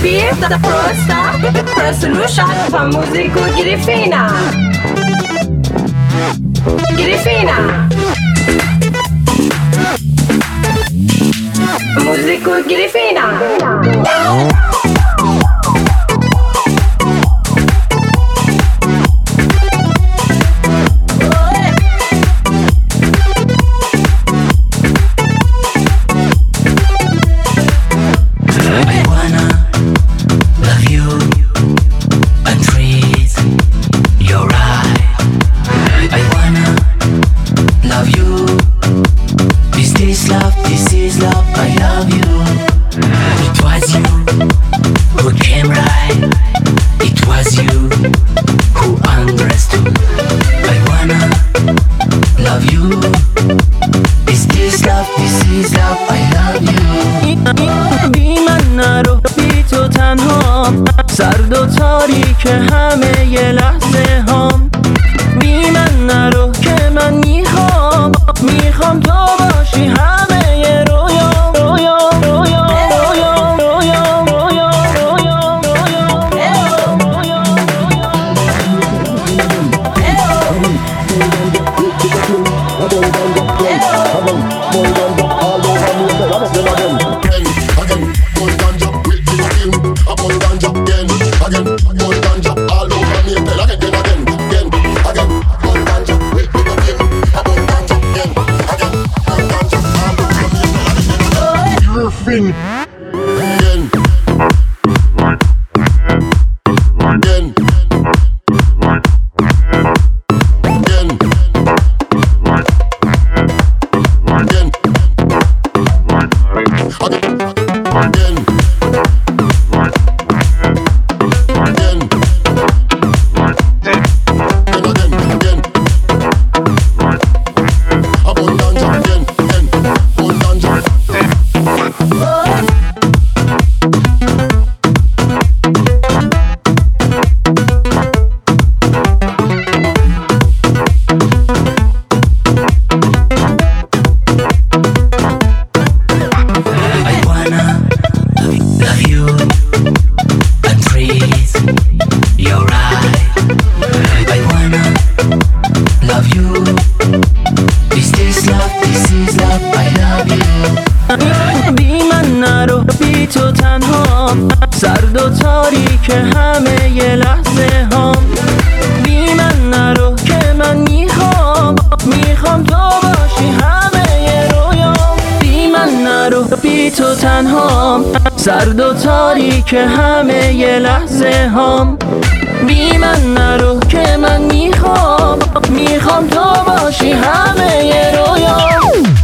beat da prosta, solution fa musiku Grifina. Grifina. Musiku Grifina. سرد و تاریک همه ی لحظه هام بی من نرو که من میخوام تو باشی همه ی رویام رویام رویام رویام رویام رویام بی من نرو بی تو تنهام سرد و تاریک همه ی لحظه هام بی من نرو که من میخوام تو باشی همه ی رویام بی من نرو بی تو تنهام سرد و تاریک همه ی لحظه هام بی من نرو که من میخوام تو باشی همه ی رویام